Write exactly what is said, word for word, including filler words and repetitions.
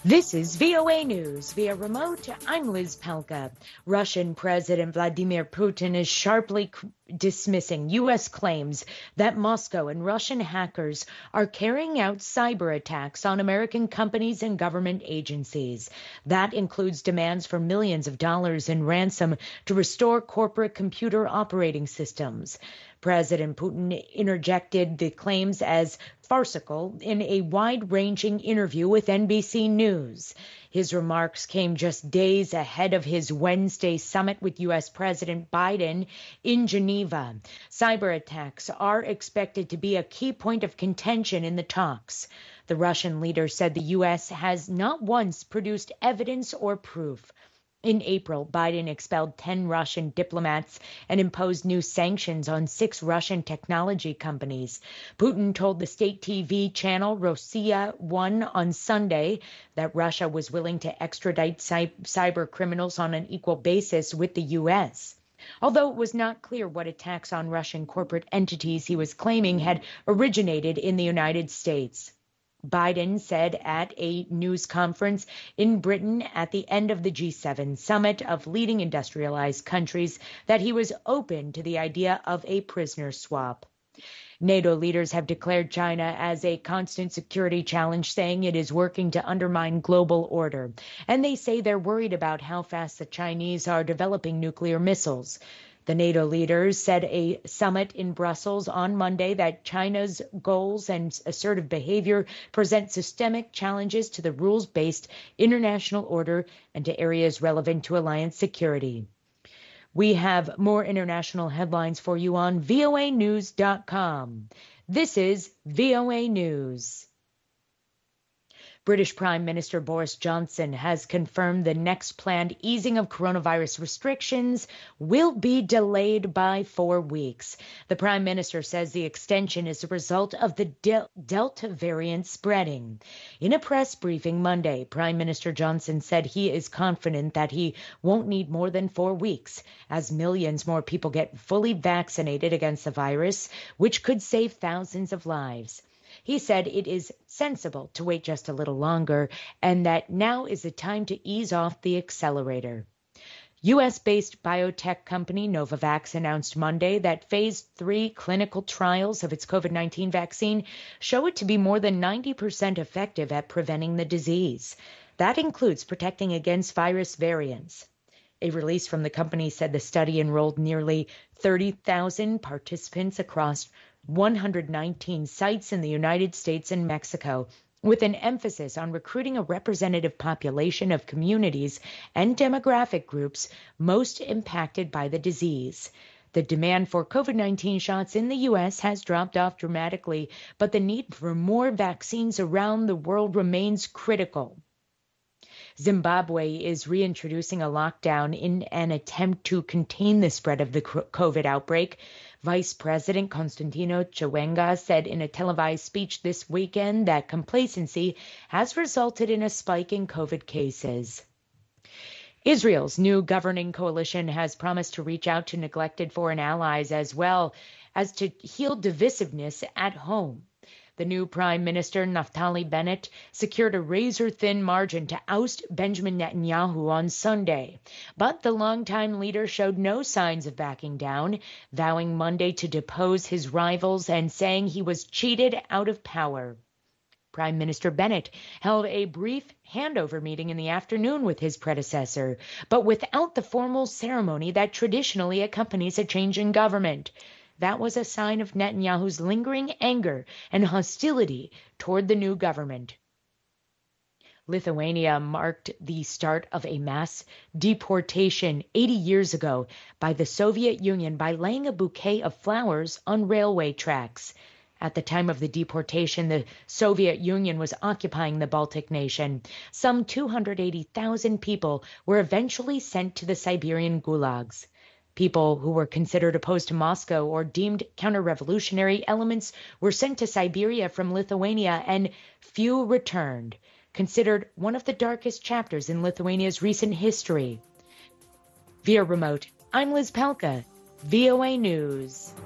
This is V O A News via remote. I'm Liz Pelka. Russian President Vladimir Putin is sharply dismissing U S claims that Moscow and Russian hackers are carrying out cyber attacks on American companies and government agencies. That includes demands for millions of dollars in ransom to restore corporate computer operating systems. President Putin interjected the claims as farcical in a wide-ranging interview with N B C News. His remarks came just days ahead of his Wednesday summit with U S President Biden in Geneva. Cyber attacks are expected to be a key point of contention in the talks. The Russian leader said the U S has not once produced evidence or proof. In April, Biden expelled ten Russian diplomats and imposed new sanctions on six Russian technology companies. Putin told the state T V channel Rossiya one on Sunday that Russia was willing to extradite cy- cyber criminals on an equal basis with the U S. Although it was not clear what attacks on Russian corporate entities he was claiming had originated in the United States. Biden said at a news conference in Britain at the end of the G seven summit of leading industrialized countries that he was open to the idea of a prisoner swap. NATO leaders have declared China as a constant security challenge, saying it is working to undermine global order. And they say they're worried about how fast the Chinese are developing nuclear missiles. The NATO leaders said a summit in Brussels on Monday that China's goals and assertive behavior present systemic challenges to the rules-based international order and to areas relevant to alliance security. We have more international headlines for you on V O A news dot com. This is V O A News. British Prime Minister Boris Johnson has confirmed the next planned easing of coronavirus restrictions will be delayed by four weeks. The Prime Minister says the extension is a result of the Del- Delta variant spreading. In a press briefing Monday, Prime Minister Johnson said he is confident that he won't need more than four weeks as millions more people get fully vaccinated against the virus, which could save thousands of lives. He said it is sensible to wait just a little longer and that now is the time to ease off the accelerator. U S-based biotech company Novavax announced Monday that phase three clinical trials of its COVID nineteen vaccine show it to be more than ninety percent effective at preventing the disease. That includes protecting against virus variants. A release from the company said the study enrolled nearly thirty thousand participants across one hundred nineteen sites in the United States and Mexico, with an emphasis on recruiting a representative population of communities and demographic groups most impacted by the disease. The demand for COVID nineteen shots in the U S has dropped off dramatically, but the need for more vaccines around the world remains critical. Zimbabwe is reintroducing a lockdown in an attempt to contain the spread of the COVID outbreak. Vice President Constantino Chiwenga said in a televised speech this weekend that complacency has resulted in a spike in COVID cases. Israel's new governing coalition has promised to reach out to neglected foreign allies as well as to heal divisiveness at home. The new Prime Minister, Naftali Bennett, secured a razor-thin margin to oust Benjamin Netanyahu on Sunday. But the longtime leader showed no signs of backing down, vowing Monday to depose his rivals and saying he was cheated out of power. Prime Minister Bennett held a brief handover meeting in the afternoon with his predecessor, but without the formal ceremony that traditionally accompanies a change in government. That was a sign of Netanyahu's lingering anger and hostility toward the new government. Lithuania marked the start of a mass deportation eighty years ago by the Soviet Union by laying a bouquet of flowers on railway tracks. At the time of the deportation, the Soviet Union was occupying the Baltic nation. Some two hundred eighty thousand people were eventually sent to the Siberian gulags. People who were considered opposed to Moscow or deemed counter-revolutionary elements were sent to Siberia from Lithuania, and few returned, considered one of the darkest chapters in Lithuania's recent history. Via remote, I'm Liz Pelka, V O A News.